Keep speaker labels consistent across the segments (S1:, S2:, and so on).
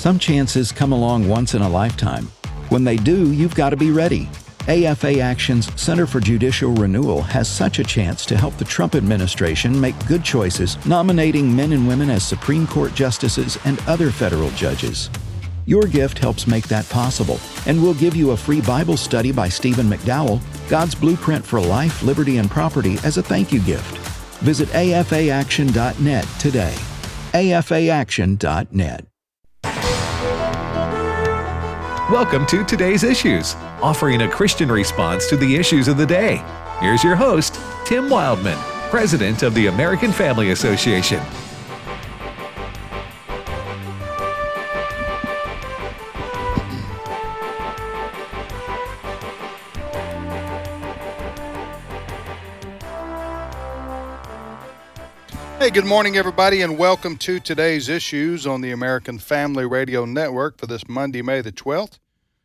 S1: Some chances come along once in a lifetime. When they do, you've got to be ready. AFA Action's Center for Judicial Renewal has such a chance to help the Trump administration make good choices, nominating men and women as Supreme Court justices and other federal judges. Your gift helps make that possible, and we'll give you a free Bible study by Stephen McDowell, God's Blueprint for Life, Liberty, and Property, as a thank you gift. Visit afaaction.net today. afaaction.net.
S2: Welcome to Today's Issues, offering a Christian response to the issues of the day. Here's your host, Tim Wildman, President of the American Family Association.
S3: Hey, good morning, everybody, and welcome to Today's Issues on the American Family Radio Network for this Monday, May the 12th,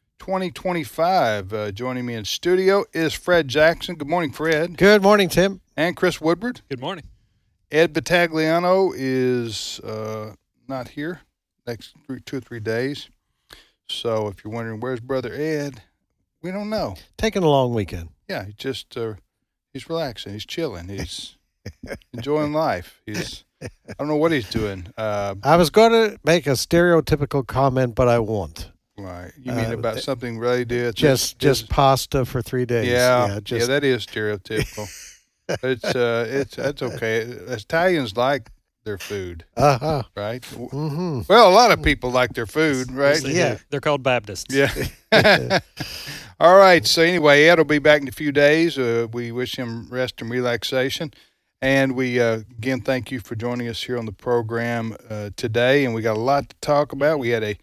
S3: 2025. Joining me in studio is Fred Jackson. Good morning, Fred.
S4: Good morning, Tim.
S3: And Chris Woodward.
S5: Good morning.
S3: Ed Battagliano is not here next 2 or 3 days. So if you're wondering, where's Brother Ed? We don't know.
S4: Taking a long weekend.
S3: Yeah, he's relaxing. He's chilling. He's enjoying life. I don't know what he's doing.
S4: I was going to make a stereotypical comment, but I won't.
S3: Right. You mean about something really good?
S4: Just pasta for 3 days.
S3: Yeah, that is stereotypical. But that's okay. Italians like their food.
S4: Uh-huh.
S3: Right?
S4: Mm-hmm.
S3: Well, a lot of people like their food, right?
S5: Yeah. They're called Baptists.
S3: Yeah. All right. So anyway, Ed will be back in a few days. We wish him rest and relaxation. And we, again, thank you for joining us here on the program today. And we got a lot to talk about. We had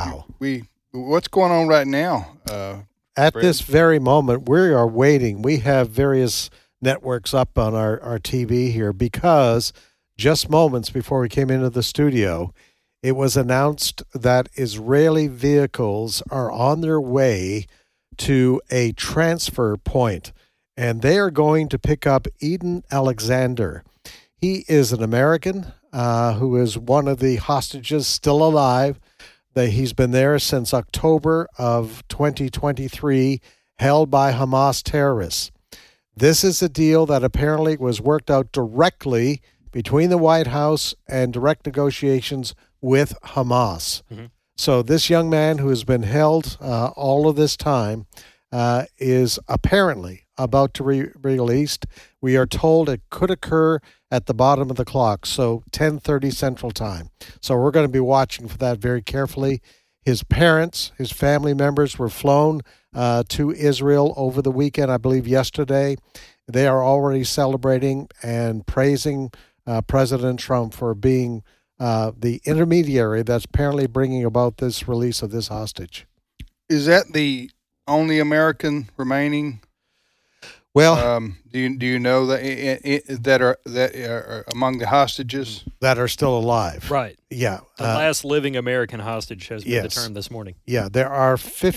S3: what's going on right now?
S4: At
S3: Fred?
S4: this very moment, we are waiting. We have various networks up on our TV here because just moments before we came into the studio, it was announced that Israeli vehicles are on their way to a transfer point. And they are going to pick up Eden Alexander. He is an American who is one of the hostages still alive. He's been there since October of 2023, held by Hamas terrorists. This is a deal that apparently was worked out directly between the White House and direct negotiations with Hamas. Mm-hmm. So this young man who has been held all of this time is apparently about to be released. We are told it could occur at the bottom of the clock, so 10:30 Central Time. So we're going to be watching for that very carefully. His parents, his family members were flown to Israel over the weekend, I believe yesterday. They are already celebrating and praising President Trump for being the intermediary that's apparently bringing about this release of this hostage.
S3: Is that the only American remaining?
S4: Well,
S3: do you know that are among the hostages
S4: that are still alive?
S5: Right.
S4: Yeah.
S5: The last living American hostage has been determined this morning.
S4: Yeah, there are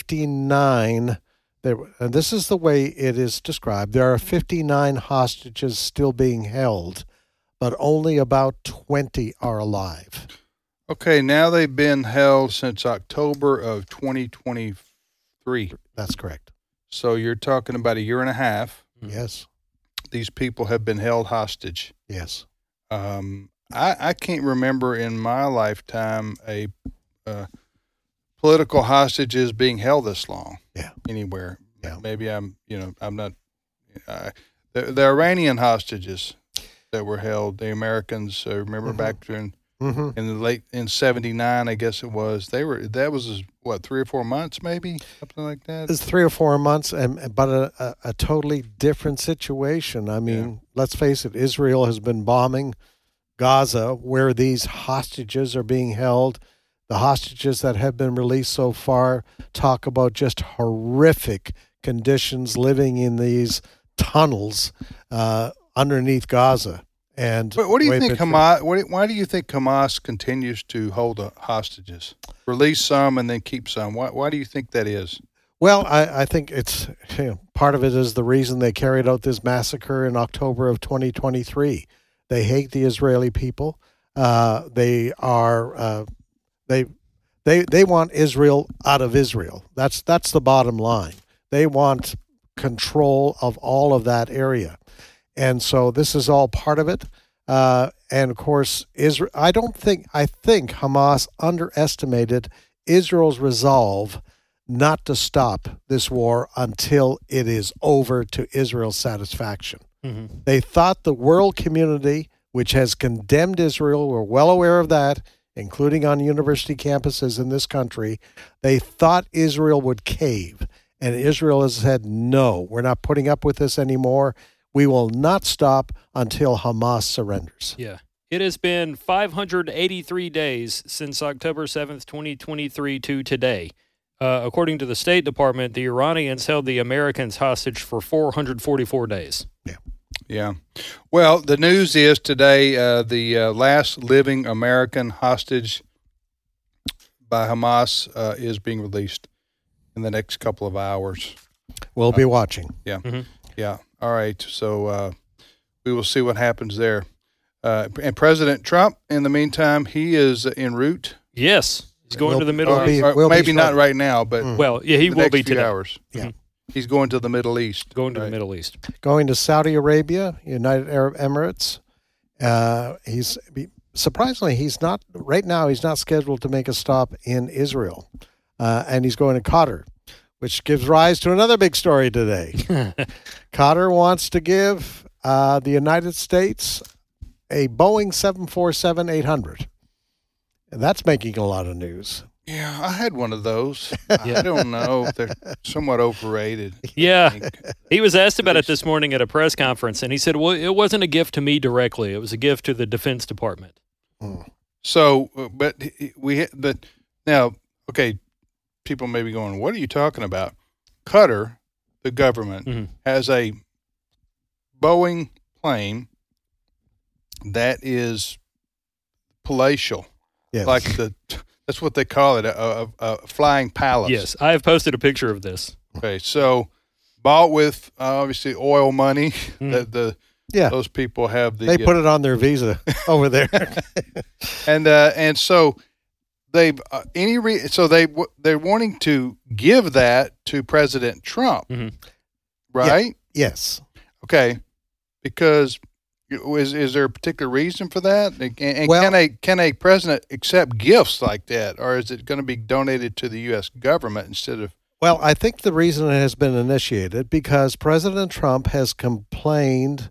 S4: 59. And this is the way it is described. There are 59 hostages still being held, but only about 20 are alive.
S3: Okay, now they've been held since October of 2023.
S4: That's correct.
S3: So you're talking about a year and a half.
S4: Yes.
S3: These people have been held hostage.
S4: Yes.
S3: I can't remember in my lifetime a political hostages being held this long.
S4: Yeah.
S3: Anywhere.
S4: Yeah.
S3: Maybe I'm not. The Iranian hostages that were held, the Americans. Remember back during. Mm-hmm. In 79, I guess it was. That was 3 or 4 months, maybe something like that.
S4: It's 3 or 4 months, but a totally different situation. I mean, Let's face it. Israel has been bombing Gaza, where these hostages are being held. The hostages that have been released so far talk about just horrific conditions living in these tunnels underneath Gaza. But
S3: what do you think Hamas? Why do you think Hamas continues to hold hostages? Release some and then keep some. Why do you think that is?
S4: Well, I think it's part of it is the reason they carried out this massacre in October of 2023. They hate the Israeli people. They They want Israel out of Israel. That's the bottom line. They want control of all of that area. And so this is all part of it. And of course, Israel, I think Hamas underestimated Israel's resolve not to stop this war until it is over to Israel's satisfaction. Mm-hmm. They thought the world community, which has condemned Israel, we're well aware of that, including on university campuses in this country, they thought Israel would cave. And Israel has said, no, we're not putting up with this anymore. We will not stop until Hamas surrenders.
S5: Yeah. It has been 583 days since October 7th, 2023 to today. According to the State Department, the Iranians held the Americans hostage for 444 days.
S4: Yeah.
S3: Yeah. Well, the news is today the last living American hostage by Hamas is being released in the next couple of hours.
S4: We'll be watching.
S3: Yeah. Mm-hmm. Yeah. All right. So we will see what happens there. And President Trump, in the meantime, he is en route.
S5: Yes. He's going to the Middle East.
S3: Maybe not right now, but
S5: well, yeah, he will be today.
S3: Hours.
S4: Yeah.
S3: Mm-hmm. He's going to the Middle East.
S5: Going to the Middle East.
S4: Going to Saudi Arabia, United Arab Emirates. Surprisingly, he's not scheduled to make a stop in Israel. And he's going to Qatar, which gives rise to another big story today. Qatar wants to give the United States a Boeing 747-800. And that's making a lot of news.
S3: Yeah, I had one of those. I don't know. They're somewhat overrated.
S5: Yeah. He was asked about it this morning at a press conference, and he said, well, it wasn't a gift to me directly. It was a gift to the Defense Department.
S3: So, but now, okay, people may be going, what are you talking about? Qatar, the government, has a Boeing plane that is palatial.
S5: Yes.
S3: Like that's what they call it, a flying palace.
S5: Yes, I have posted a picture of this.
S3: Okay, so bought with obviously oil money. Those people have
S4: they put it on their visa over there,
S3: and so they're wanting to give that to President Trump, right?
S4: Yeah. Yes.
S3: Okay, because. Is there a particular reason for that? And can a president accept gifts like that, or is it going to be donated to the U.S. government instead of?
S4: Well, I think the reason it has been initiated because President Trump has complained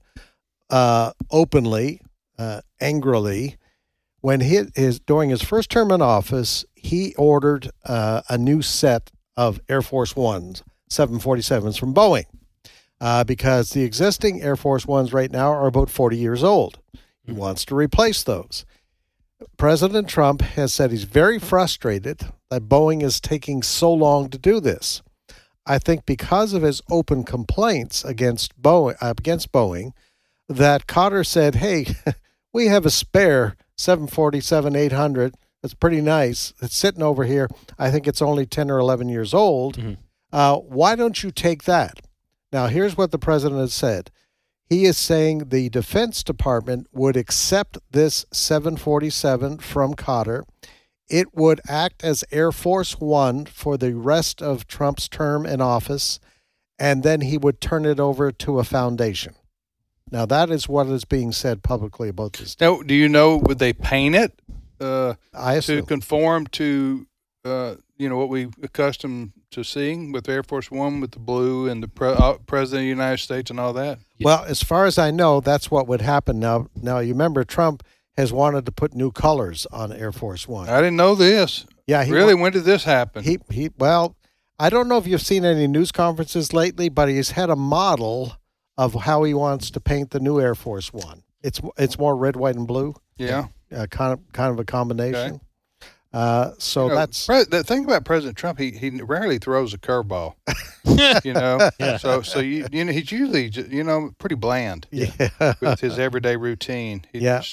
S4: openly, angrily, when during his first term in office, he ordered a new set of Air Force Ones, 747s from Boeing. Because the existing Air Force Ones right now are about 40 years old. He wants to replace those. President Trump has said he's very frustrated that Boeing is taking so long to do this. I think because of his open complaints against Boeing, that Qatar said, hey, we have a spare 747-800 that's pretty nice. It's sitting over here. I think it's only 10 or 11 years old. Why don't you take that? Now, here's what the president has said. He is saying the Defense Department would accept this 747 from Qatar. It would act as Air Force One for the rest of Trump's term in office, and then he would turn it over to a foundation. Now, that is what is being said publicly about this.
S3: Now, do you know, would they paint it
S4: I assume.
S3: to conform to what we accustomed to seeing with Air Force One with the blue and the President of the United States and all that?
S4: Well, as far as I know, that's what would happen. Now you remember Trump has wanted to put new colors on Air Force One.
S3: I didn't know this.
S4: Yeah,
S3: when did this happen?
S4: Well, I don't know if you've seen any news conferences lately, but he's had a model of how he wants to paint the new Air Force One. It's more red, white, and blue.
S3: Yeah,
S4: kind of a combination.
S3: Okay.
S4: That's
S3: the thing about President Trump. He rarely throws a curveball.
S5: Yeah.
S3: So he's usually pretty bland.
S4: Yeah.
S3: With his everyday routine.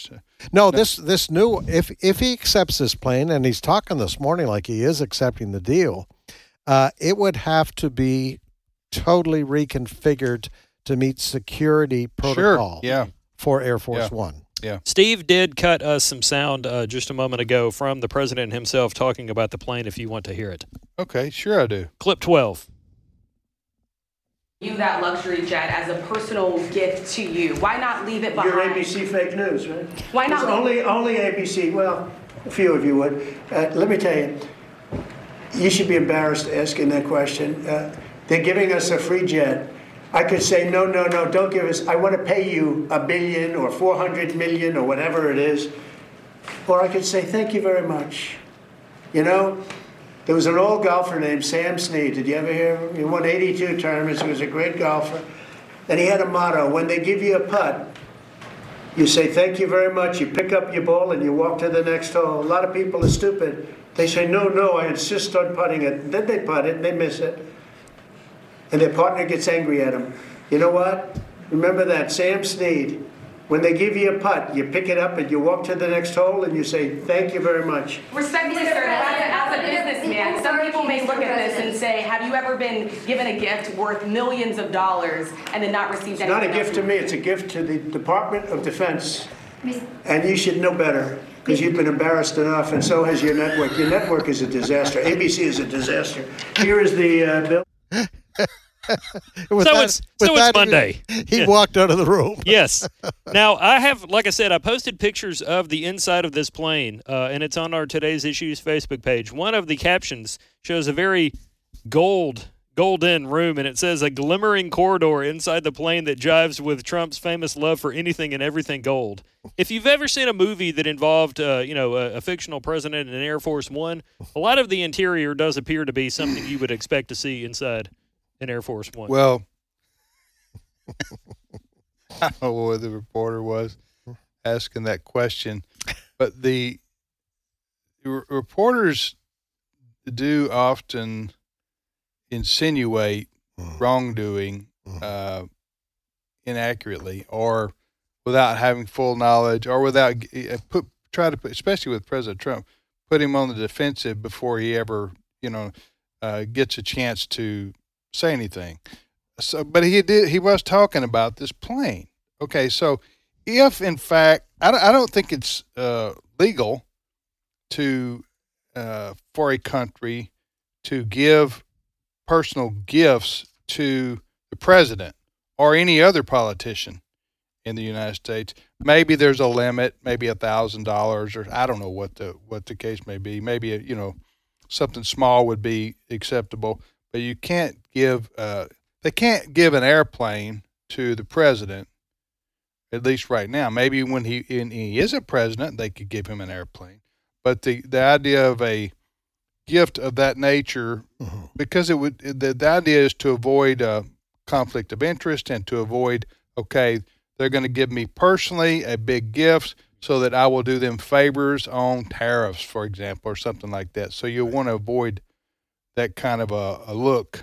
S4: This new if he accepts this plane, and he's talking this morning like he is accepting the deal, it would have to be totally reconfigured to meet security protocol.
S3: Sure. Yeah.
S4: For Air Force One.
S3: Yeah.
S5: Steve did cut us some sound just a moment ago from the president himself talking about the plane, if you want to hear it.
S3: Okay, sure I do.
S5: Clip 12.
S6: You that luxury jet as a personal gift to you. Why not leave it behind?
S7: You're ABC fake news, right?
S6: Why not
S7: It's only ABC. Well, a few of you would. Let me tell you, you should be embarrassed asking that question. They're giving us a free jet. I could say, no, don't give us. I want to pay you $1 billion or 400 million or whatever it is. Or I could say, thank you very much. You know, there was an old golfer named Sam Snead. Did you ever hear of him? He won 82 tournaments. He was a great golfer. And he had a motto: when they give you a putt, you say, thank you very much. You pick up your ball and you walk to the next hole. A lot of people are stupid. They say, no, I insist on putting it. Then they putt it and they miss it. And their partner gets angry at them. You know what? Remember that, Sam Snead. When they give you a putt, you pick it up and you walk to the next hole and you say, thank you very much.
S6: Respectfully, sir, as a businessman, some people may look at this and say, have you ever been given a gift worth millions of dollars and then not received anything?
S7: It's not a gift to me, it's a gift to the Department of Defense. And you should know better, because you've been embarrassed enough, and so has your network. Your network is a disaster. ABC is a disaster. Here is the bill.
S5: It's Monday.
S4: He walked out of the room.
S5: Yes. Now, like I said, I posted pictures of the inside of this plane, and it's on our Today's Issues Facebook page. One of the captions shows a very golden room, and it says a glimmering corridor inside the plane that jives with Trump's famous love for anything and everything gold. If you've ever seen a movie that involved, a fictional president in Air Force One, a lot of the interior does appear to be something you would expect to see inside an Air Force One.
S3: Well, I don't know what the reporter was asking that question, but the reporters do often insinuate wrongdoing inaccurately or without having full knowledge, or without especially with President Trump, put him on the defensive before he ever gets a chance to say anything. So, but he was talking about this plane. Okay, so if in fact, I don't think it's legal to for a country to give personal gifts to the president or any other politician in the United States. Maybe there's a limit, maybe $1,000, or I don't know what the case may be. Maybe something small would be acceptable, but you can't give. They can't give an airplane to the president, at least right now. Maybe when he isn't president, they could give him an airplane. But the idea of a gift of that nature, because the idea is to avoid conflict of interest and to avoid, they're going to give me personally a big gift so that I will do them favors on tariffs, for example, or something like that. So you want to avoid that kind of a look.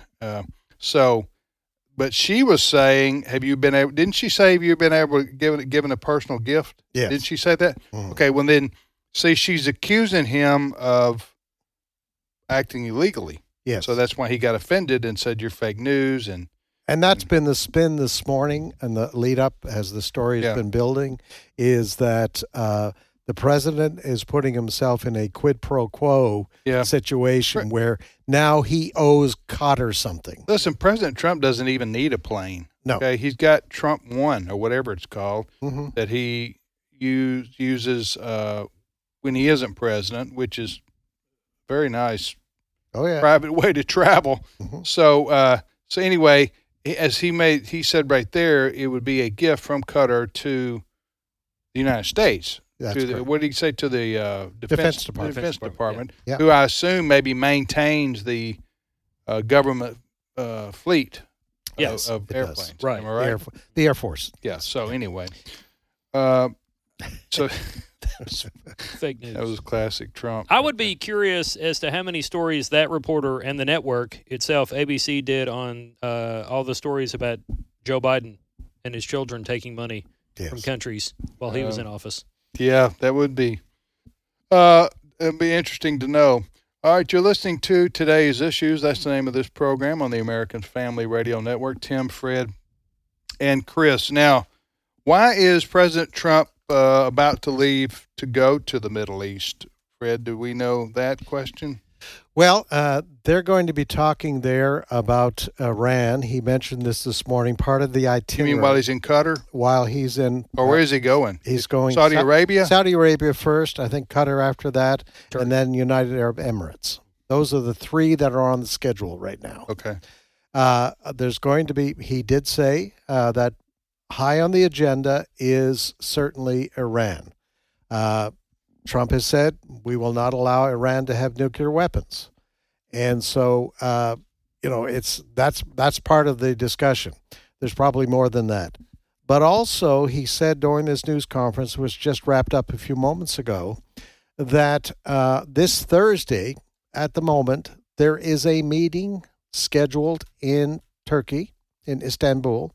S3: But she was saying, didn't she say have you been able to given a personal gift?
S4: Yes.
S3: Didn't she say that? Okay, well then, see, she's accusing him of acting illegally.
S4: Yes.
S3: So that's why he got offended and said you're fake news. And
S4: that's been the spin this morning, and the lead up as the story has been building, is that the president is putting himself in a quid pro quo situation where now he owes Cotter something.
S3: Listen, President Trump doesn't even need a plane.
S4: No.
S3: Okay, he's got Trump One or whatever it's called that he uses when he isn't president, which is very nice.
S4: Oh yeah,
S3: private way to travel. So anyway, as he said right there, it would be a gift from Qatar to the United States. What did he say to the Defense Department, who I assume maybe maintains the government fleet of airplanes.
S5: Right.
S3: Am I right?
S4: The Air Force.
S3: Yeah. So anyway, so
S5: fake news.
S3: That was classic Trump.
S5: I would be curious as to how many stories that reporter and the network itself, ABC, did on all the stories about Joe Biden and his children taking money from countries while he was in office.
S3: Yeah, that would be. It'd be interesting to know. All right, you're listening to Today's Issues. That's the name of this program on the American Family Radio Network. Tim, Fred, and Chris. Now, why is President Trump about to leave to go to the Middle East? Fred, do we know that question?
S4: Well, they're going to be talking there about Iran. He mentioned this morning, part of the
S3: You
S4: itinerary.
S3: mean while he's in Qatar?
S4: While he's in...
S3: Or where is he going?
S4: He's going...
S3: Saudi Arabia?
S4: Saudi Arabia first, I think Qatar after that, and then United Arab Emirates. Those are the three that are on the schedule right now.
S3: Okay.
S4: There's going to be... He did say that high on the agenda is certainly Iran. Trump has said we will not allow Iran to have nuclear weapons. And so, that's part of the discussion. There's probably more than that. But also, he said during this news conference, which just wrapped up a few moments ago, that this Thursday, at the moment, there is a meeting scheduled in Turkey, in Istanbul,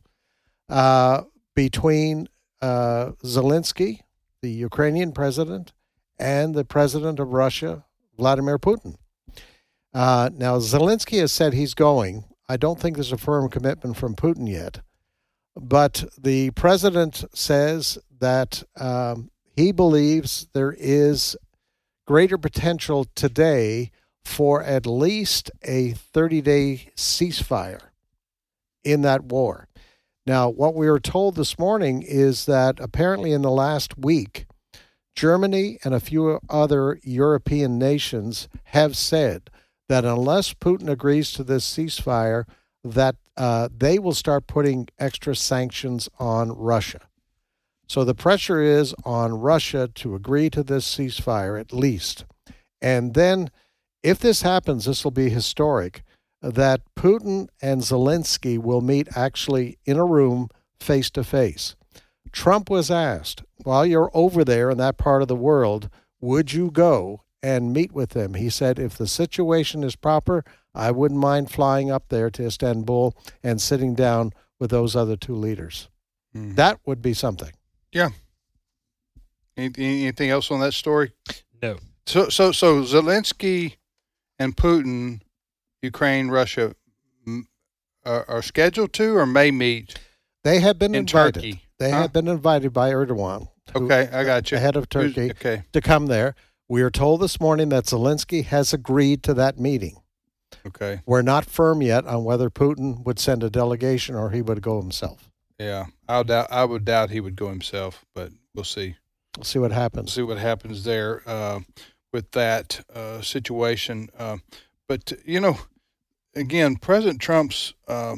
S4: between Zelensky, the Ukrainian president, and the president of Russia, Vladimir Putin. Now, Zelensky has said he's going. I don't think there's a firm commitment from Putin yet. But the president says that he believes there is greater potential today for at least a 30-day ceasefire in that war. Now, what we were told this morning is that apparently in the last week, Germany and a few other European nations have said that unless Putin agrees to this ceasefire, that they will start putting extra sanctions on Russia. So the pressure is on Russia to agree to this ceasefire at least. And then if this happens, this will be historic, that Putin and Zelensky will meet actually in a room face to face. Trump was asked, while you're over there in that part of the world, would you go and meet with them? He said, if the situation is proper, I wouldn't mind flying up there to Istanbul and sitting down with those other two leaders. That would be something.
S3: Yeah. Anything else on that story?
S5: No.
S3: So Zelensky and Putin, Ukraine, Russia, are scheduled to or may meet.
S4: They have been
S3: in
S4: invited.
S3: Turkey.
S4: They have been invited by Erdogan.
S3: Okay, I got you.
S4: The head of Turkey, to come there. We are told this morning that Zelensky has agreed to that meeting.
S3: Okay.
S4: We're not firm yet on whether Putin would send a delegation or he would go himself.
S3: Yeah, I would doubt he would go himself, but we'll see.
S4: We'll see what happens.
S3: We'll see what happens there with that situation. But again, President Trump's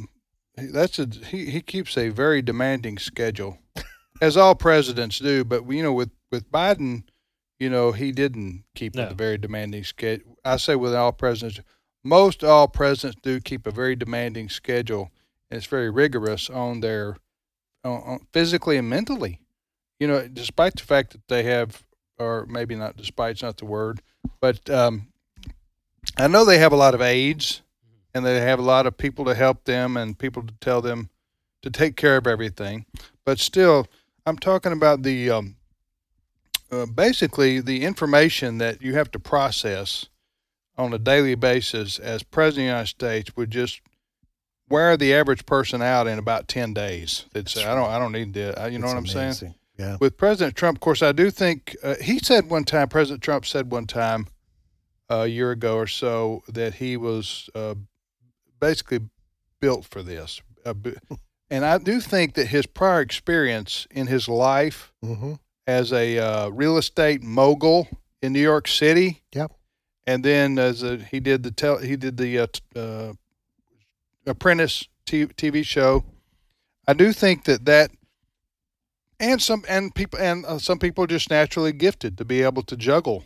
S3: he keeps a very demanding schedule, as all presidents do. But with Biden, he didn't keep a very demanding schedule. I say with all presidents, most all presidents do keep a very demanding schedule, and it's very rigorous on their physically and mentally. Despite the fact that they have, or maybe not despite, it's not the word, but I know they have a lot of aides, and they have a lot of people to help them and people to tell them to take care of everything. But still, I'm talking about the basically the information that you have to process on a daily basis as President of the United States would just wear the average person out in about 10 days. They'd say, I don't need that. You know what I'm saying?
S4: Yeah.
S3: With President Trump, of course, I do think President Trump said one time a year ago or so that he was basically built for this. And I do think that his prior experience in his life as a real estate mogul in New York City, and then he did the Apprentice TV show. I do think that and some people are just naturally gifted to be able to juggle,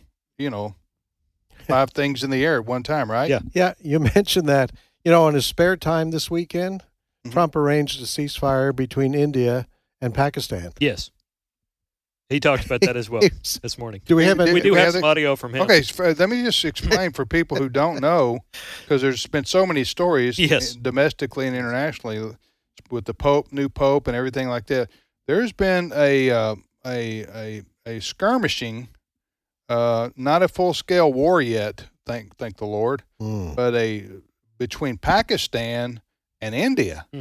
S3: 5 things in the air at one time, right?
S4: Yeah. You mentioned that. In his spare time this weekend, Trump arranged a ceasefire between India and Pakistan.
S5: Yes. He talked about that as well this morning.
S4: Do we have
S5: We do have some audio from him.
S3: Okay, let me just explain for people who don't know, because there's been so many stories domestically and internationally with the new pope and everything like that. There's been a skirmishing, not a full-scale war yet, thank the Lord, but between Pakistan and India.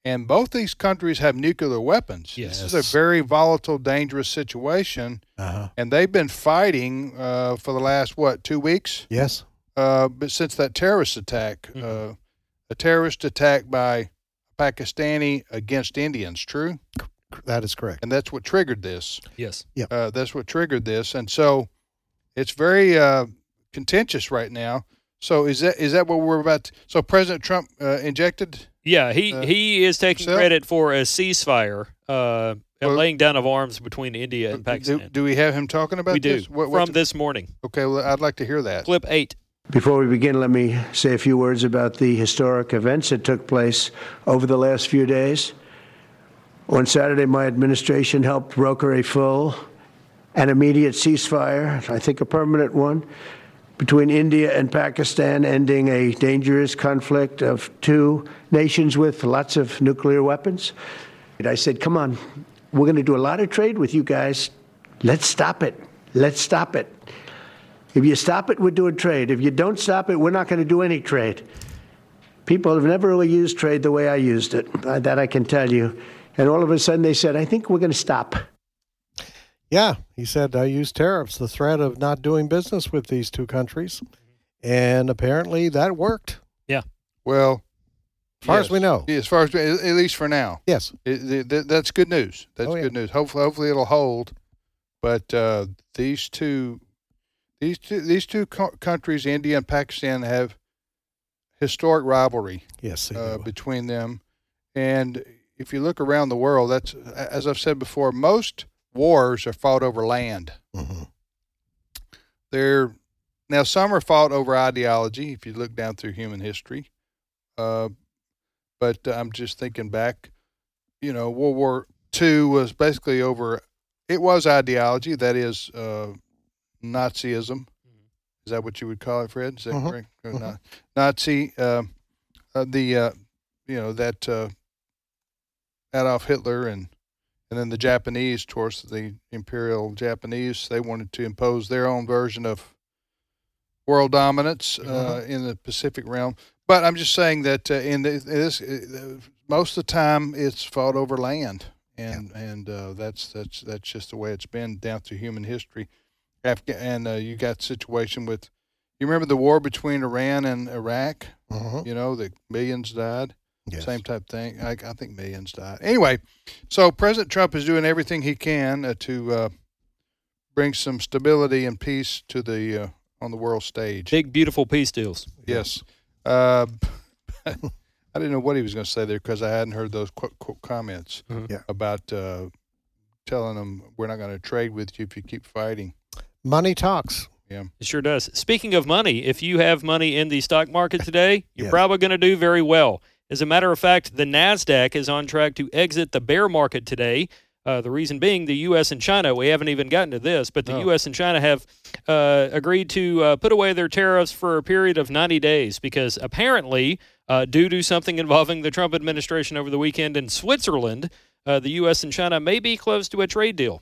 S3: And both these countries have nuclear weapons.
S5: Yes.
S3: This is a very volatile, dangerous situation. And they've been fighting for the last, 2 weeks?
S4: Yes.
S3: But since that terrorist attack, a terrorist attack by Pakistani against Indians, true?
S4: That is correct.
S3: And that's what triggered this.
S5: Yes.
S3: That's what triggered this. And so it's very contentious right now. So is that what we're about to, so President Trump injected?
S5: Yeah, he is taking credit for a ceasefire, laying down of arms between India and Pakistan.
S3: Do we have him talking about this?
S5: We do, from this morning.
S3: Okay, well, I'd like to hear that.
S5: Clip 8.
S7: Before we begin, let me say a few words about the historic events that took place over the last few days. On Saturday, my administration helped broker a full and immediate ceasefire, I think a permanent one, between India and Pakistan, ending a dangerous conflict of two nations with lots of nuclear weapons. And I said, come on, we're going to do a lot of trade with you guys. Let's stop it. Let's stop it. If you stop it, we're doing trade. If you don't stop it, we're not going to do any trade. People have never really used trade the way I used it. That I can tell you. And all of a sudden they said, I think we're going to stop.
S4: Yeah, he said, I use tariffs, the threat of not doing business with these two countries. And apparently that worked.
S5: Yeah.
S3: Well,
S4: as far as we know.
S3: Yeah, at least for now.
S4: Yes.
S3: That's good news. That's good news. Hopefully it'll hold. But these two countries, India and Pakistan, have historic rivalry.
S4: Yes,
S3: between them. And if you look around the world, that's, as I've said before, most wars are fought over land.
S4: Mm-hmm.
S3: Now some are fought over ideology. If you look down through human history, but I'm just thinking back. World War II was basically over. It was ideology. That is Nazism. Is that what you would call it, Fred? Is that correct? Mm-hmm. Nazi. Adolf Hitler and then the Japanese, towards the Imperial Japanese, they wanted to impose their own version of world dominance in the Pacific realm. But I'm just saying that most of the time it's fought over land, and that's just the way it's been down through human history. You got a situation with, you remember the war between Iran and Iraq? The millions died. Yes. Same type thing. I think millions died. Anyway, so President Trump is doing everything he can to bring some stability and peace to the on the world stage.
S5: Big, beautiful peace deals.
S3: Yes. I didn't know what he was going to say there because I hadn't heard those comments about telling them we're not going to trade with you if you keep fighting.
S4: Money talks.
S3: Yeah.
S5: It sure does. Speaking of money, if you have money in the stock market today, you're probably going to do very well. As a matter of fact, the NASDAQ is on track to exit the bear market today. The reason being the U.S. and China, we haven't even gotten to this, but the U.S. and China have agreed to put away their tariffs for a period of 90 days because apparently, due to something involving the Trump administration over the weekend in Switzerland, the U.S. and China may be close to a trade deal.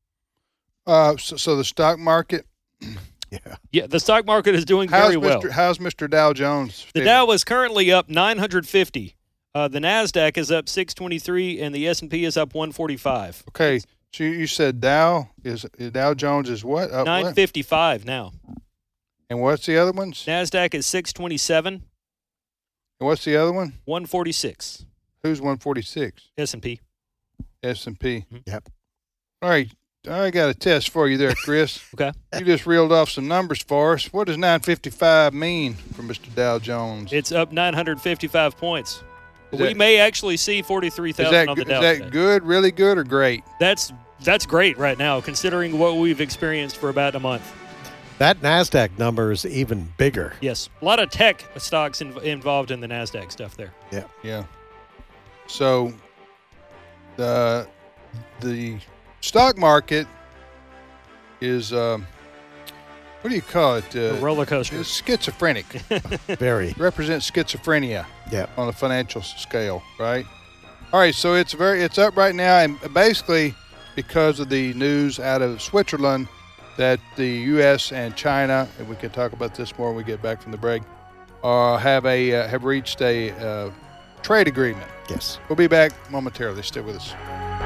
S3: So the stock market...
S5: Yeah, the stock market is doing very well.
S3: How's Mr. Dow Jones?
S5: The Dow is currently up 950. The NASDAQ is up 623, and the S&P is up 145.
S3: Okay, so you said Dow Jones is what? Up
S5: 955
S3: what?
S5: now.
S3: And what's the other ones?
S5: NASDAQ is 627.
S3: And what's the other one?
S5: 146.
S3: Who's 146?
S5: S&P.
S3: S&P.
S4: Yep.
S3: All right. I got a test for you there, Chris.
S5: Okay.
S3: You just reeled off some numbers for us. What does 955 mean for Mr. Dow Jones?
S5: It's up 955 points. We may actually see 43,000 on the Dow.
S3: Is that good, really good, or great?
S5: That's great right now, considering what we've experienced for about a month.
S4: That NASDAQ number is even bigger.
S5: Yes. A lot of tech stocks involved in the NASDAQ stuff there.
S4: Yeah.
S3: Yeah. So the stock market is, what do you call it?
S5: A roller coaster.
S3: It's schizophrenic.
S4: Very.
S3: It represents schizophrenia on a financial scale, right? All right, so it's up right now, and basically because of the news out of Switzerland that the U.S. and China, and we can talk about this more when we get back from the break, have reached a trade agreement.
S4: Yes.
S3: We'll be back momentarily. Stay with us.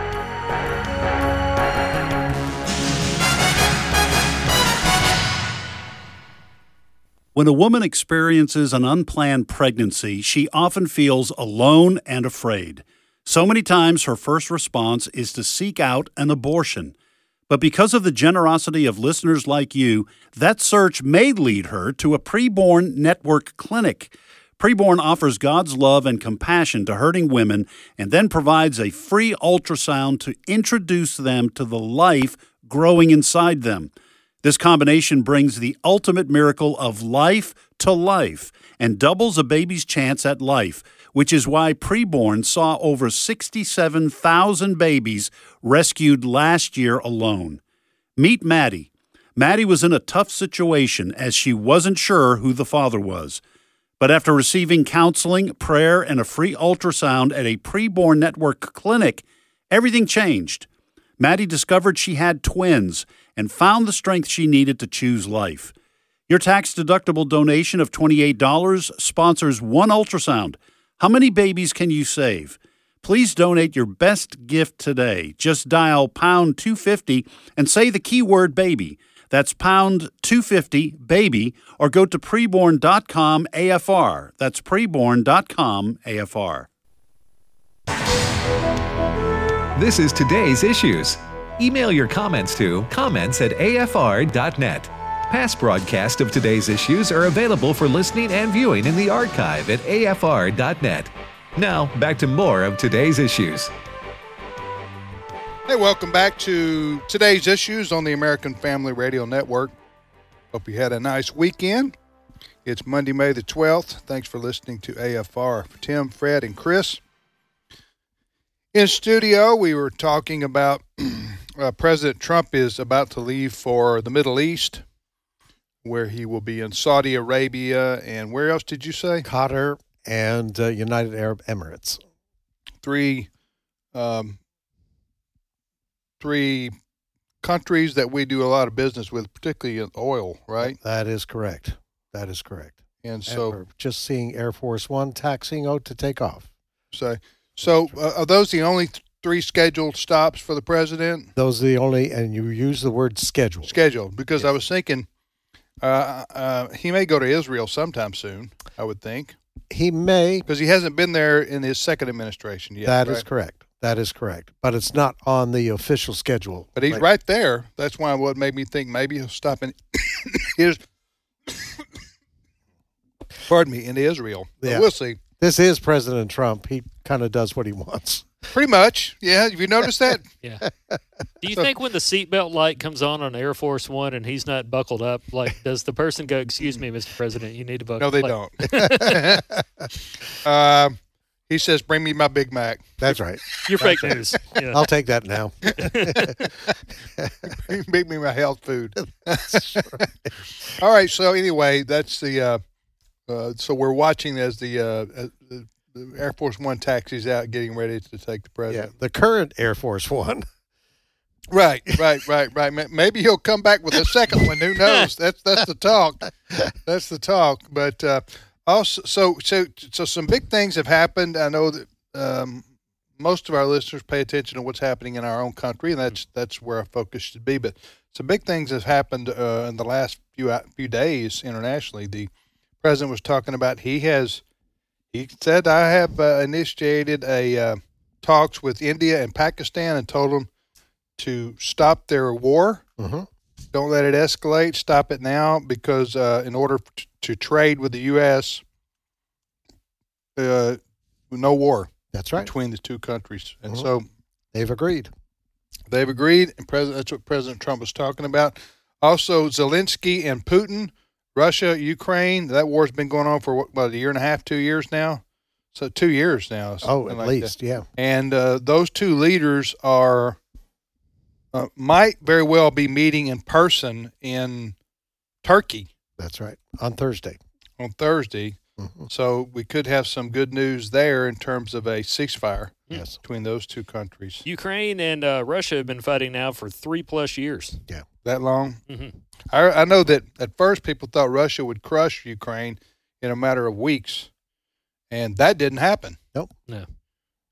S8: When a woman experiences an unplanned pregnancy, she often feels alone and afraid. So many times her first response is to seek out an abortion. But because of the generosity of listeners like you, that search may lead her to a Preborn Network clinic. Preborn offers God's love and compassion to hurting women and then provides a free ultrasound to introduce them to the life growing inside them. This combination brings the ultimate miracle of life to life and doubles a baby's chance at life, which is why Preborn saw over 67,000 babies rescued last year alone. Meet Maddie. Maddie was in a tough situation as she wasn't sure who the father was. But after receiving counseling, prayer, and a free ultrasound at a Preborn Network clinic, everything changed. Maddie discovered she had twins and found the strength she needed to choose life. Your tax-deductible donation of $28 sponsors one ultrasound. How many babies can you save? Please donate your best gift today. Just dial pound 250 and say the keyword baby. That's pound 250 baby, or go to preborn.com AFR. That's preborn.com AFR.
S2: This is Today's Issues. Email your comments to comments@afr.net. Past broadcasts of Today's Issues are available for listening and viewing in the archive at afr.net. Now, back to more of Today's Issues.
S3: Hey, welcome back to Today's Issues on the American Family Radio Network. Hope you had a nice weekend. It's Monday, May the 12th. Thanks for listening to AFR. For Tim, Fred, and Chris. In studio, we were talking about President Trump is about to leave for the Middle East, where he will be in Saudi Arabia, and where else did you say?
S4: Qatar and United Arab Emirates.
S3: Three countries that we do a lot of business with, particularly in oil, right?
S4: That is correct. That is correct.
S3: And so
S4: we're just seeing Air Force One taxiing out to take off.
S3: So are those the only three scheduled stops for the president?
S4: Those are the only, and you use the word scheduled.
S3: Scheduled, because
S4: Yes.
S3: I was thinking he may go to Israel sometime soon, I would think.
S4: He may.
S3: Because he hasn't been there in his second administration yet.
S4: That is
S3: right?
S4: correct. That is correct. But it's not on the official schedule.
S3: But he's right there. That's why what made me think maybe he'll stop in pardon me, in Israel. But
S4: Yeah.
S3: we'll see.
S4: This is President Trump. He kind of does what he wants.
S3: Pretty much. Yeah. Have you noticed that?
S5: Yeah. Do you think when the seatbelt light comes on Air Force One and he's not buckled up, like, does the person go, "Excuse me, Mr. President, you need to buckle"?
S3: No, they don't. He says, "Bring me my Big Mac."
S4: That's right.
S5: You're fake news. Yeah.
S4: I'll take that now.
S3: Bring me my health food. All right. So anyway, that's the. So we're watching as the Air Force One taxis out, getting ready to take the
S4: Yeah,
S3: president.
S4: the current Air Force One.
S3: Right. Maybe he'll come back with a second one. Who knows? That's the talk. That's the talk. But also, so some big things have happened. I know that most of our listeners pay attention to what's happening in our own country, and that's where our focus should be. But some big things have happened in the last few days internationally. The president was talking about he said, "I have initiated a talks with India and Pakistan and told them to stop their war.
S4: Mm-hmm.
S3: Don't let it escalate. Stop it now, because in order to trade with the U.S., no war
S4: That's right.
S3: between the two countries." And
S4: Mhm.
S3: so
S4: They've agreed.
S3: they've agreed, and that's what President Trump was talking about. Also, Zelensky and Putin, Russia, Ukraine, that war's been going on for, what, a year and a half, 2 years now? So 2 years now.
S4: Oh,
S3: something
S4: at
S3: like
S4: least,
S3: that.
S4: yeah.
S3: And those two leaders are might very well be meeting in person in Turkey
S4: That's right. On Thursday.
S3: on Thursday.
S4: Mhm.
S3: So we could have some good news there in terms of a ceasefire
S4: Yes.
S3: between those two countries.
S5: Ukraine and Russia have been fighting now for 3+ years.
S3: That long?
S5: Mm-hmm.
S3: I know that at first people thought Russia would crush Ukraine in a matter of weeks, and that didn't happen.
S4: Nope.
S5: No.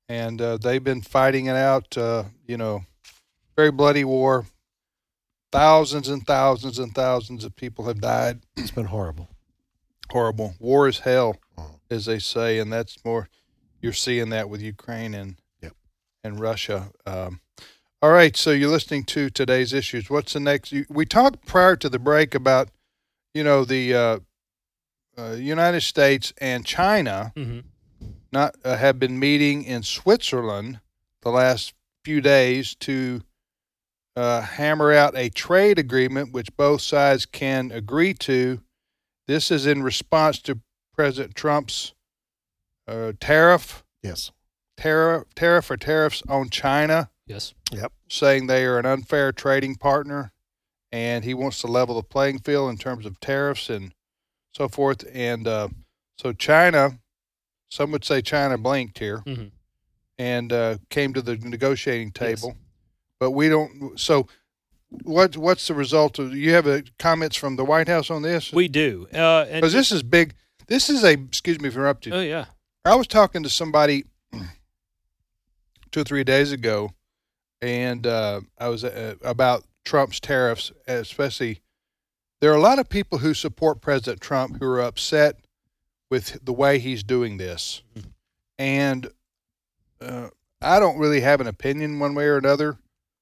S3: and they've been fighting it out. Very bloody war. Thousands and thousands and thousands of people have died.
S4: It's been horrible.
S3: Horrible. War is hell, as they say, and that's more. You're seeing that with Ukraine and Russia. All right, so you're listening to Today's Issues. What's the next? We talked prior to the break about, the United States and China have been meeting in Switzerland the last few days to hammer out a trade agreement which both sides can agree to. This is in response to President Trump's tariff.
S4: Yes.
S3: Tariff or tariffs on China.
S5: Yes.
S4: Yep.
S3: Saying they are an unfair trading partner, and he wants to level the playing field in terms of tariffs and so forth. And so China, some would say China blinked here and came to the negotiating table. Yes. But we don't. So what's the result of? You have comments from the White House on this?
S5: We do.
S3: Because this is big. This is excuse me for interrupting.
S5: Oh, yeah.
S3: I was talking to somebody 2 or 3 days ago, and I was about Trump's tariffs, especially. There are a lot of people who support President Trump who are upset with the way he's doing this. And I don't really have an opinion one way or another.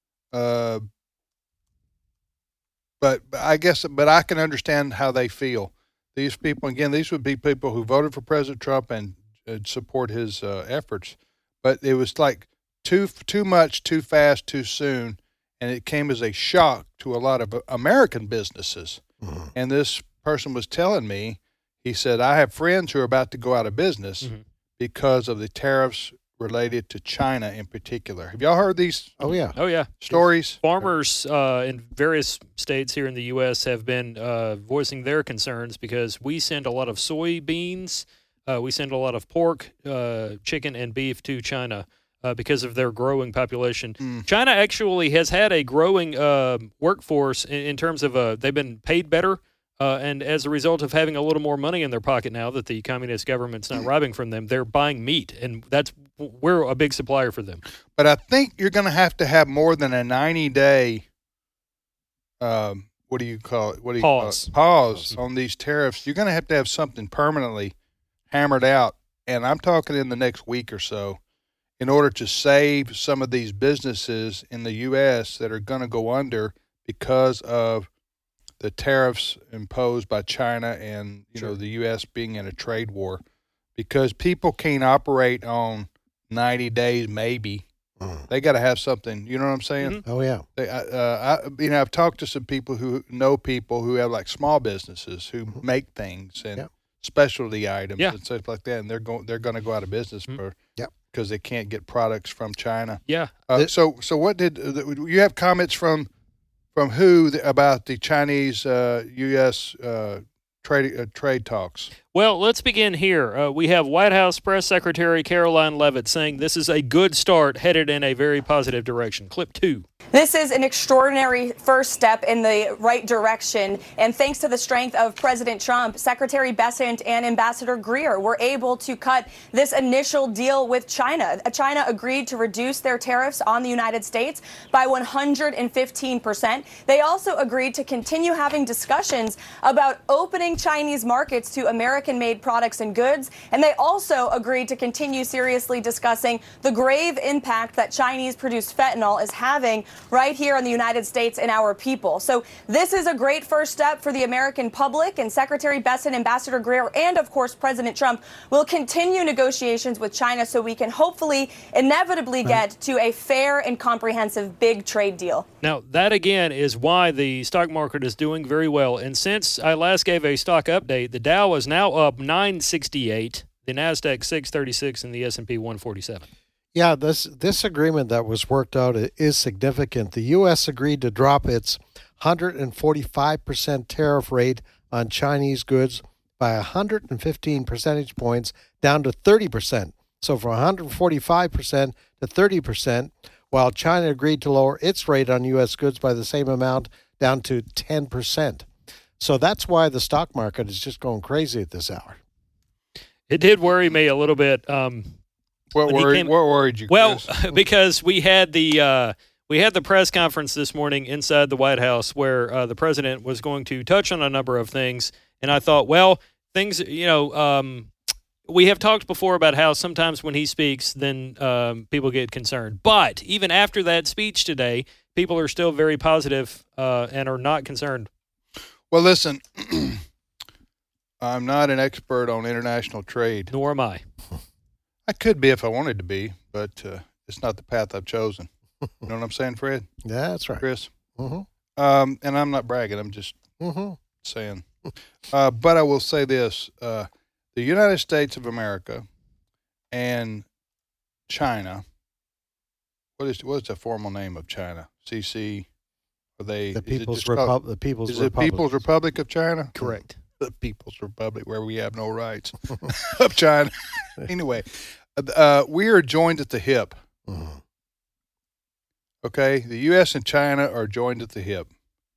S3: But I can understand how they feel. These people, again, these would be people who voted for President Trump and support his efforts. But it was like too much, too fast, too soon, and it came as a shock to a lot of American businesses. And this person was telling me, he said, I have friends who are about to go out of business because of the tariffs related to China in particular. Have y'all heard these?
S5: Oh, yeah.
S3: Stories?
S5: Farmers in various states here in the U.S. have been voicing their concerns because we send a lot of soybeans, we send a lot of pork, chicken, and beef to China because of their growing population. China actually has had a growing workforce in terms of they've been paid better. And as a result of having a little more money in their pocket now that the communist government's not robbing from them, they're buying meat, and we're a big supplier for them.
S3: But I think you're going to have more than a 90-day, what do you call it? Pause on these tariffs. You're going to have something permanently hammered out, and I'm talking in the next week or so, in order to save some of these businesses in the U.S. that are going to go under because of the tariffs imposed by China and the U.S. being in a trade war, because people can't operate on 90 days maybe. They got to have something. You know what I'm saying?
S4: Oh yeah.
S3: I've talked to some people who know people who have like small businesses who make things and specialty items and stuff like that, and they're going to go out of business because they can't get products from China.
S5: Yeah.
S3: So what did you have comments from who about the Chinese U.S. Trade talks?
S5: Well, let's begin here. We have White House Press Secretary Caroline Leavitt saying this is a good start headed in a very positive direction. Clip 2.
S6: This is an extraordinary first step in the right direction, and thanks to the strength of President Trump, Secretary Bessent and Ambassador Greer were able to cut this initial deal with China. China agreed to reduce their tariffs on the United States by 115%. They also agreed to continue having discussions about opening Chinese markets to American-made products and goods, and they also agreed to continue seriously discussing the grave impact that Chinese-produced fentanyl is having right here in the United States and our people. So this is a great first step for the American public, and Secretary Bessent, Ambassador Greer, and of course President Trump will continue negotiations with China so we can hopefully inevitably get to a fair and comprehensive big trade deal.
S5: Now, that again is why the stock market is doing very well. And since I last gave a stock update, the Dow is now up 968, the NASDAQ 636, and the S&P 147.
S4: Yeah, this agreement that was worked out is significant. The U.S. agreed to drop its 145% tariff rate on Chinese goods by 115 percentage points down to 30%. So from 145% to 30%, while China agreed to lower its rate on U.S. goods by the same amount down to 10%. So that's why the stock market is just going crazy at this hour.
S5: It did worry me a little bit.
S3: What worried you,
S5: Well,
S3: Chris?
S5: because we had the press conference this morning inside the White House where the president was going to touch on a number of things, and I thought, well, things, we have talked before about how sometimes when he speaks, then people get concerned. But even after that speech today, people are still very positive and are not concerned.
S3: Well, listen, I'm not an expert on international trade.
S5: Nor am I.
S3: I could be if I wanted to be, but it's not the path I've chosen. You know what I'm saying, Fred?
S4: Yeah, that's right.
S3: Chris?
S4: Mm-hmm.
S3: And I'm not bragging. I'm just saying. But I will say this. The United States of America and China, what is the formal name of China? CC? Are they
S4: The People's Republic.
S3: Is it People's Republic of China?
S5: Correct.
S3: The People's Republic, where we have no rights, of China. Anyway, we are joined at the hip.
S4: Mm-hmm.
S3: Okay, the U.S. and China are joined at the hip.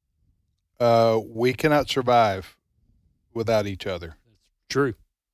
S3: We cannot survive without each other.
S5: True.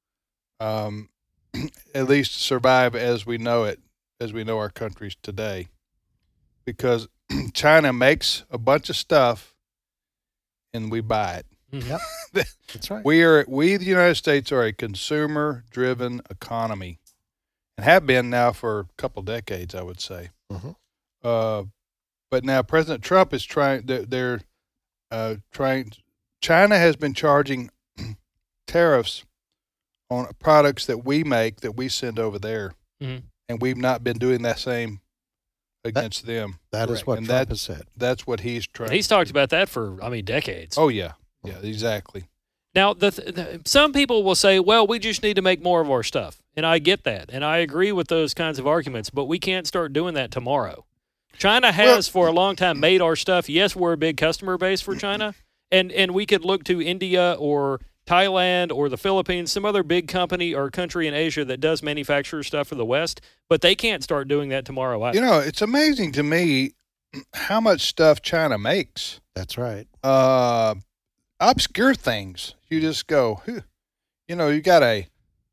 S3: At least survive as we know it, as we know our countries today, because China makes a bunch of stuff and we buy it.
S4: Yep, that's right.
S3: We, the United States, are a consumer-driven economy, and have been now for a couple decades, I would say.
S4: Mm-hmm.
S3: But now President Trump is trying. They're trying. China has been charging tariffs on products that we make that we send over there, and we've not been doing that same against them.
S4: That is what Trump has said.
S3: That's what he's trying.
S5: He's talked about that for, decades.
S3: Oh yeah, exactly.
S5: Now, some people will say, well, we just need to make more of our stuff. And I get that. And I agree with those kinds of arguments. But we can't start doing that tomorrow. China has for a long time made our stuff. Yes, we're a big customer base for China. And we could look to India or Thailand or the Philippines, some other big company or country in Asia that does manufacture stuff for the West. But they can't start doing that tomorrow either.
S3: You know, it's amazing to me how much stuff China makes.
S4: That's right.
S3: Obscure things. You just go, you got a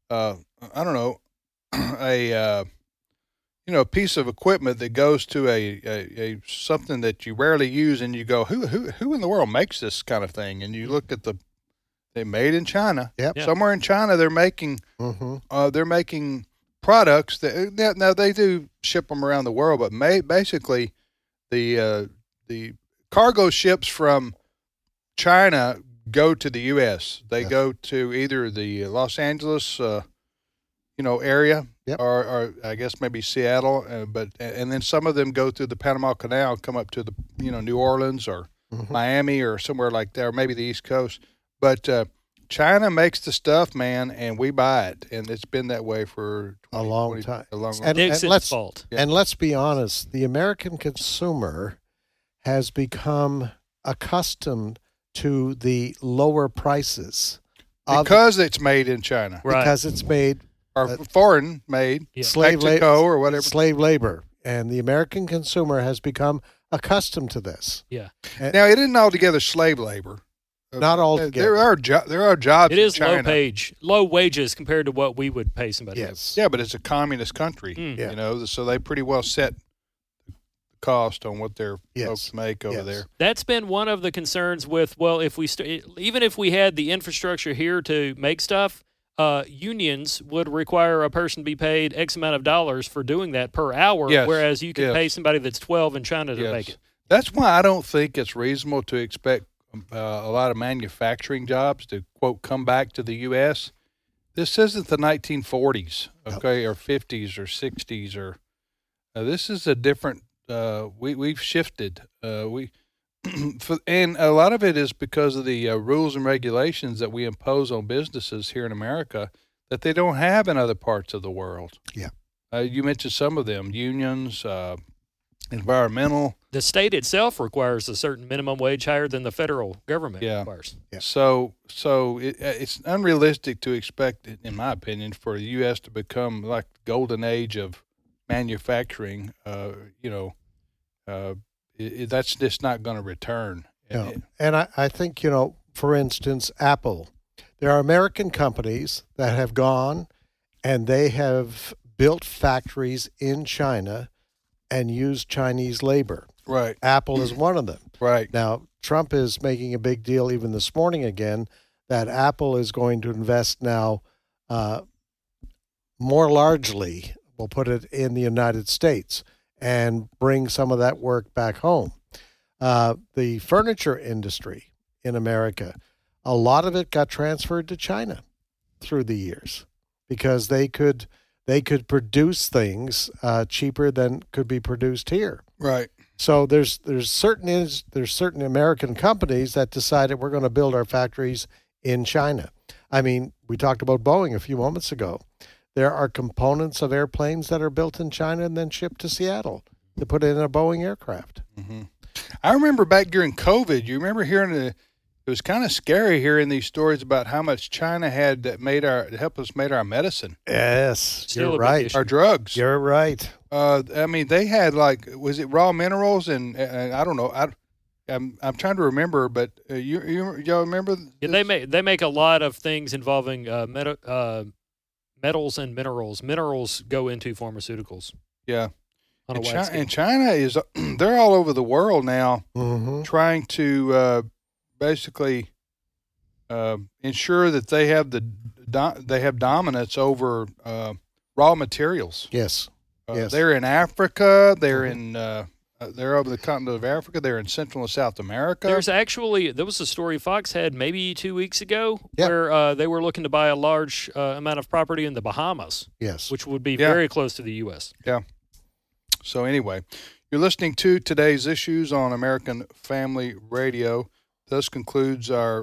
S3: piece of equipment that goes to a something that you rarely use, and you go, who in the world makes this kind of thing? And you look at they made in China.
S4: Yep.
S5: Yeah.
S3: Somewhere in China, they're making products that now they do ship them around the world, but basically the cargo ships from China go to the U.S. They go to either the Los Angeles, area, or I guess maybe Seattle, and then some of them go through the Panama Canal, come up to the New Orleans or Miami or somewhere like that, or maybe the East Coast. But China makes the stuff, man, and we buy it, and it's been that way for
S4: a long time.
S5: Fault.
S4: And let's be honest, the American consumer has become accustomed to the lower prices
S3: because it's made in China,
S5: right?
S4: Because it's made
S3: or foreign made,
S4: slave
S3: Mexico or whatever,
S4: slave labor, and the American consumer has become accustomed to this.
S5: Yeah.
S3: Now it isn't altogether slave labor.
S4: Not altogether.
S3: There are jobs.
S5: It is
S3: in China.
S5: low wages compared to what we would pay somebody.
S4: Yes.
S3: Yeah, but it's a communist country, so they pretty well set the cost on what their folks make over there.
S5: That's been one of the concerns with, even if we had the infrastructure here to make stuff, unions would require a person be paid X amount of dollars for doing that per hour, whereas you can pay somebody that's 12 in China to make it.
S3: That's why I don't think it's reasonable to expect a lot of manufacturing jobs to, quote, come back to the U.S. This isn't the 1940s, okay, or 50s or 60s, or this is a different. We've shifted. And a lot of it is because of the rules and regulations that we impose on businesses here in America that they don't have in other parts of the world.
S4: Yeah,
S3: you mentioned some of them: unions, environmental.
S5: The state itself requires a certain minimum wage higher than the federal government requires.
S3: Yeah. So it's unrealistic to expect, in my opinion, for the U.S. to become like the golden age of manufacturing. That's just not going to return.
S4: No. And I think, for instance, Apple, there are American companies that have gone and they have built factories in China and used Chinese labor.
S3: Right.
S4: Apple is one of them.
S3: Right.
S4: Now, Trump is making a big deal even this morning again that Apple is going to invest now more largely, we'll put it in the United States, and bring some of that work back home. The furniture industry in America, a lot of it got transferred to China through the years because they could produce things cheaper than could be produced here.
S3: Right.
S4: So there's certain American companies that decided we're going to build our factories in China. I mean, we talked about Boeing a few moments ago. There are components of airplanes that are built in China and then shipped to Seattle to put in a Boeing aircraft.
S3: Mm-hmm. I remember back during COVID, you remember hearing it was kind of scary hearing these stories about how much China had that helped us make our medicine.
S4: Yes, you're right.
S3: Our drugs.
S4: You're right.
S3: I mean, they had was it raw minerals and I don't know. I'm trying to remember, but y'all remember?
S5: Yeah, they make a lot of things involving metals and minerals. Minerals go into pharmaceuticals.
S3: Yeah. And China is they're all over the world now, trying to basically ensure that they have dominance over raw materials.
S4: Yes. Yes.
S3: They're in Africa. They're they're over the continent of Africa. They're in Central and South America.
S5: There was a story Fox had maybe 2 weeks ago where they were looking to buy a large amount of property in the Bahamas.
S4: Yes.
S5: Which would be very close to the U.S.
S3: Yeah. So anyway, you're listening to Today's Issues on American Family Radio. This concludes our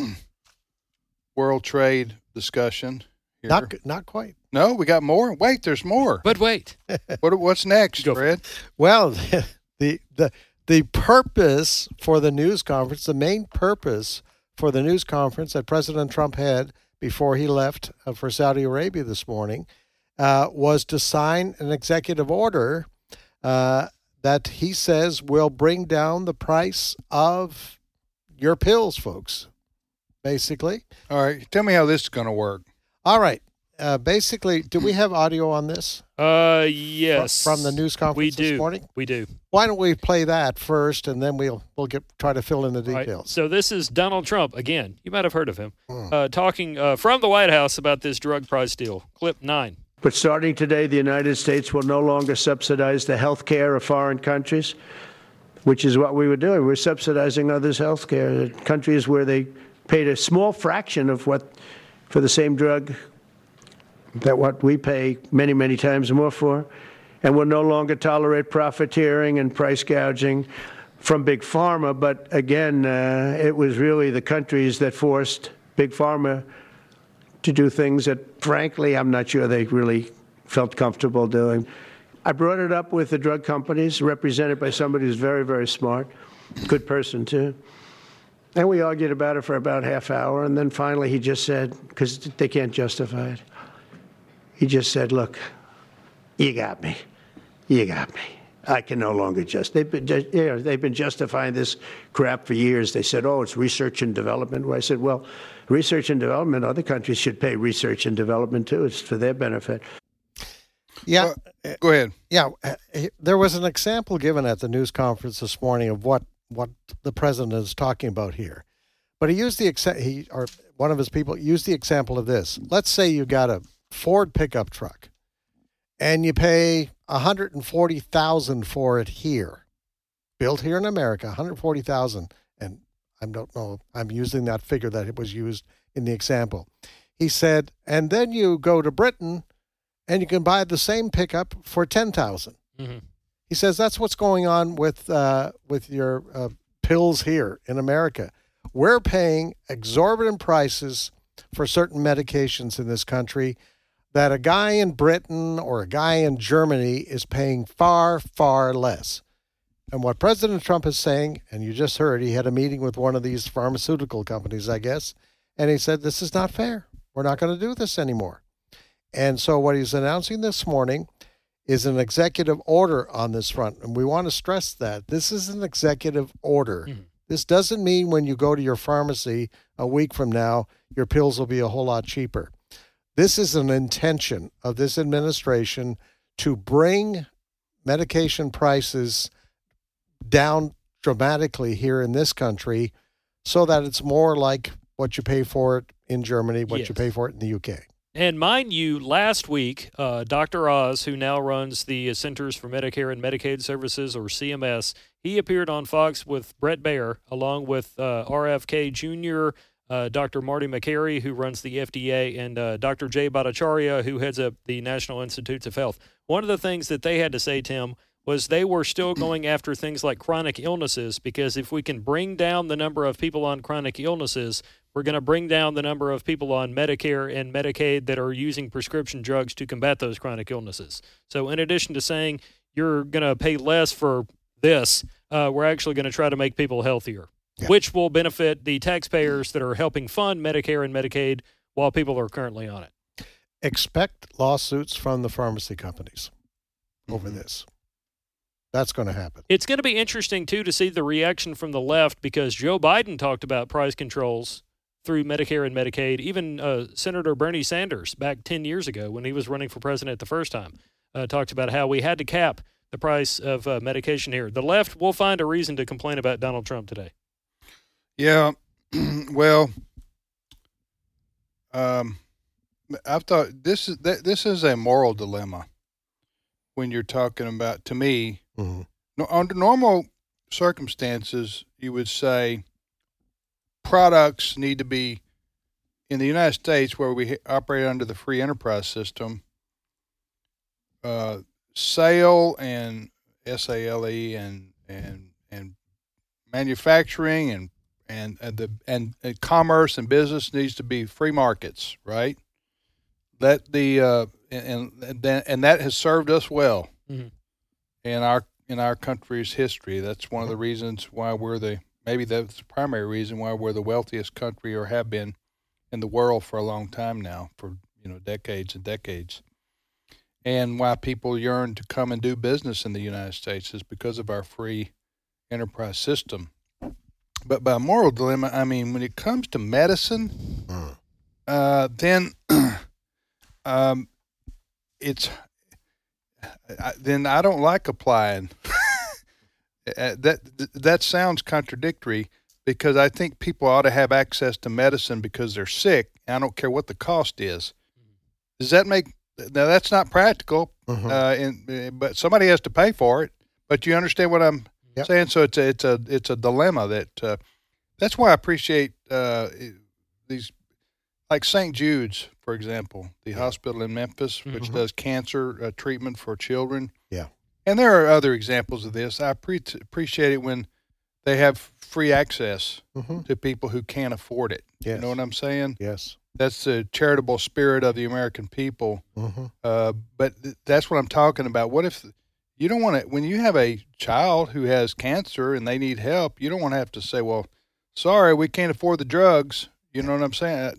S3: world trade discussion here.
S4: Not quite.
S3: No, we got more. Wait, there's more.
S5: But wait.
S3: What's next, Fred?
S4: Well, the purpose for the news conference, the main purpose for the news conference that President Trump had before he left for Saudi Arabia this morning was to sign an executive order that he says will bring down the price of your pills, folks, basically.
S3: All right. Tell me how this is going to work.
S4: All right. Basically, do we have audio on this?
S5: Yes.
S4: From the news conference this morning?
S5: We do.
S4: Why don't we play that first, and then we'll try to fill in the details.
S5: Right. So this is Donald Trump, again. You might have heard of him, talking from the White House about this drug price deal. Clip 9.
S7: But starting today, the United States will no longer subsidize the health care of foreign countries, which is what we were doing. We're subsidizing others' health care. Countries where they paid a small fraction of what for the same drug that what we pay many, many times more for, and will no longer tolerate profiteering and price gouging from Big Pharma. But again, it was really the countries that forced Big Pharma to do things that, frankly, I'm not sure they really felt comfortable doing. I brought it up with the drug companies, represented by somebody who's very, very smart, good person too. And we argued about it for about half hour, and then finally he just said, because they can't justify it, he just said, look, you got me. You got me. I can no longer they've been justifying this crap for years. They said, oh, it's research and development. Well, I said, well, research and development, other countries should pay research and development too. It's for their benefit.
S4: Yeah.
S3: Go ahead.
S4: Yeah. There was an example given at the news conference this morning of what the president is talking about here. But he used one of his people used the example of this. Let's say you got a Ford pickup truck and you pay $140,000 for it here, built here in America, $140,000. And I don't know, I'm using that figure that it was used in the example. He said, and then you go to Britain and you can buy the same pickup for $10,000. Mm-hmm. He says that's what's going on with your pills here in America. We're paying exorbitant prices for certain medications in this country that a guy in Britain or a guy in Germany is paying far, far less. And what President Trump is saying, and you just heard, he had a meeting with one of these pharmaceutical companies, I guess, and he said, this is not fair. We're not going to do this anymore. And so what he's announcing this morning is an executive order on this front. And we want to stress that this is an executive order. Mm-hmm. This doesn't mean when you go to your pharmacy a week from now, your pills will be a whole lot cheaper. This is an intention of this administration to bring medication prices down dramatically here in this country so that it's more like what you pay for it in Germany, what you pay for it in the UK.
S5: And mind you, last week, Dr. Oz, who now runs the Centers for Medicare and Medicaid Services, or CMS, he appeared on Fox with Brett Baer, along with RFK Jr., Dr. Marty Makary, who runs the FDA, and Dr. Jay Bhattacharya, who heads up the National Institutes of Health. One of the things that they had to say, Tim, was they were still going after things like chronic illnesses, because if we can bring down the number of people on chronic illnesses, we're going to bring down the number of people on Medicare and Medicaid that are using prescription drugs to combat those chronic illnesses. So in addition to saying you're going to pay less for this, we're actually going to try to make people healthier, which will benefit the taxpayers that are helping fund Medicare and Medicaid while people are currently on it.
S4: Expect lawsuits from the pharmacy companies over this. That's going to happen.
S5: It's going to be interesting, too, to see the reaction from the left, because Joe Biden talked about price controls through Medicare and Medicaid. Even Senator Bernie Sanders, back 10 years ago when he was running for president the first time, talked about how we had to cap the price of medication here. The left will find a reason to complain about Donald Trump today.
S3: Yeah, well, I've thought this is a moral dilemma when you're talking about, to me, under normal circumstances, you would say products need to be, in the United States, where we operate under the free enterprise system, sale and SALE and manufacturing and commerce and business needs to be free markets, right? That and that has served us well in our country's history. That's one of the reasons why maybe that's the primary reason why we're the wealthiest country, or have been, in the world for a long time now, for decades and decades. And why people yearn to come and do business in the United States is because of our free enterprise system. But by moral dilemma, I mean when it comes to medicine, then then I don't like applying. That sounds contradictory, because I think people ought to have access to medicine because they're sick. I don't care what the cost is. Does that make? Now that's not practical, but somebody has to pay for it. But you understand what I'm saying? So it's a dilemma that's why I appreciate these, like St. Jude's, for example, the hospital in Memphis, which does cancer treatment for children.
S4: Yeah.
S3: And there are other examples of this. I appreciate it when they have free access to people who can't afford it.
S4: Yes.
S3: You know what I'm saying?
S4: Yes.
S3: That's the charitable spirit of the American people. But that's what I'm talking about. What if you don't want to, when you have a child who has cancer and they need help, you don't want to have to say, well, sorry, we can't afford the drugs. You know what I'm saying?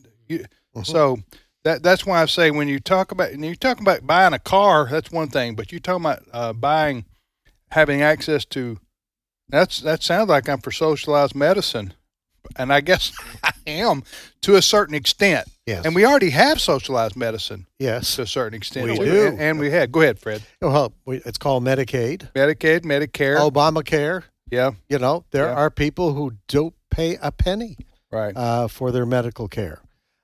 S3: So that's why I say when you talk about buying a car, that's one thing, but you talk about having access to, that sounds like I'm for socialized medicine, and I guess I am to a certain extent.
S4: Yes.
S3: And we already have socialized medicine.
S4: Yes.
S3: To a certain extent.
S4: We do.
S3: And we had. Go ahead, Fred.
S4: Well, it's called Medicaid,
S3: Medicare,
S4: Obamacare.
S3: Yeah.
S4: There are people who don't pay a penny for their medical care.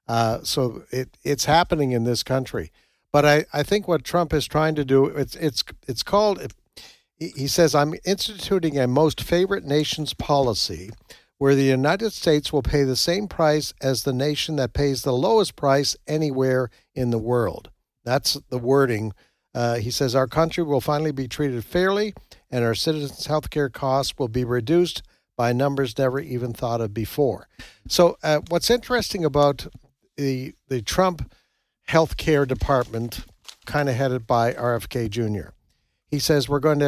S4: So it's happening in this country. But I think what Trump is trying to do, it's called, he says, I'm instituting a most favored nations policy where the United States will pay the same price as the nation that pays the lowest price anywhere in the world. That's the wording. He says our country will finally be treated fairly, and our citizens' health care costs will be reduced by numbers never even thought of before. So what's interesting about the Trump health care department, kind of headed by RFK Jr., he says they're going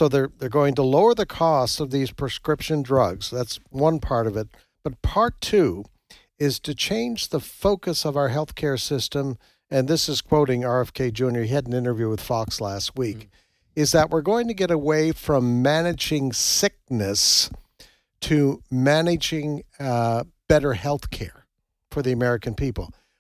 S4: to lower the cost of these prescription drugs. That's one part of it. But part two is to change the focus of our healthcare system. And this is quoting RFK Jr. He had an interview with Fox last week. Is that we're going to get away from managing sickness to managing better health care for the American people.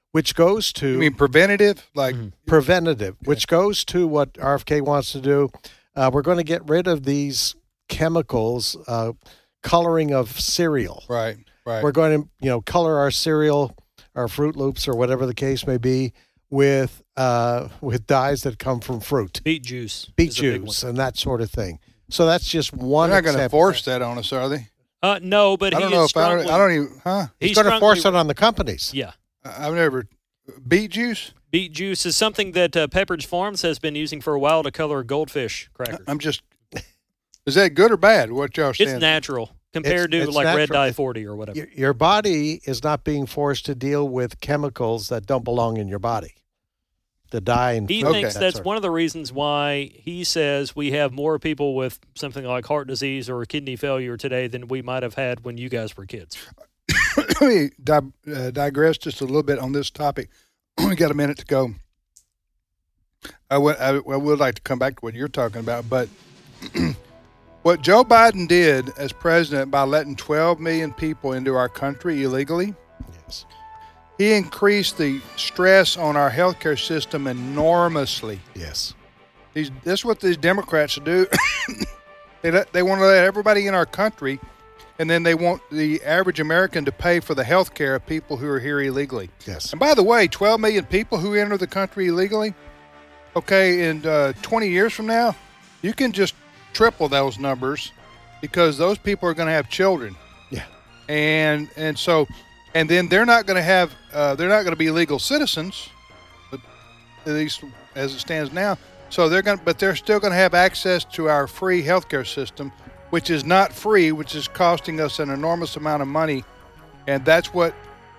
S4: which goes to...
S3: You mean preventative? Like
S4: preventative, which goes to what RFK wants to do. We're going to get rid of these chemicals, coloring of cereal.
S3: Right.
S4: We're going to, color our cereal, our Fruit Loops, or whatever the case may be, with dyes that come from fruit.
S5: Beet juice,
S4: and that sort of thing. So that's just one.
S3: They're not going to force that on us, are they?
S5: No, but
S3: I don't know if I don't even. Huh?
S4: He's going to force it on the companies.
S5: Yeah.
S3: I've never. Beet juice?
S5: Beet juice is something that Pepperidge Farms has been using for a while to color goldfish crackers.
S3: Is that good or bad? What y'all saying?
S5: It's natural compared to like natural. Red Dye 40 or whatever.
S4: Your body is not being forced to deal with chemicals that don't belong in your body. The dye and
S5: he thinks that's one of the reasons why he says we have more people with something like heart disease or kidney failure today than we might have had when you guys were kids.
S3: Let me digress just a little bit on this topic. We got a minute to go. I would like to come back to what you're talking about, but what Joe Biden did as president by letting 12 million people into our country illegally,
S4: yes,
S3: he increased the stress on our healthcare system enormously.
S4: Yes.
S3: That's what these Democrats do. They want to let everybody in our country, and then they want the average American to pay for the health care of people who are here illegally.
S4: Yes.
S3: And by the way, 12 million people who enter the country illegally, okay, in 20 years from now, you can just triple those numbers because those people are going to have children.
S4: Yeah.
S3: And then they're not going to have, they're not going to be legal citizens, at least as it stands now. So but they're still going to have access to our free healthcare system, which is not free, which is costing us an enormous amount of money, and that's what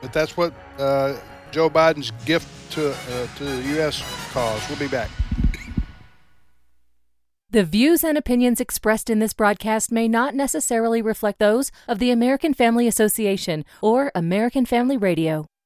S3: Joe Biden's gift to the U.S. cause. We'll be back.
S9: The views and opinions expressed in this broadcast may not necessarily reflect those of the American Family Association or American Family Radio.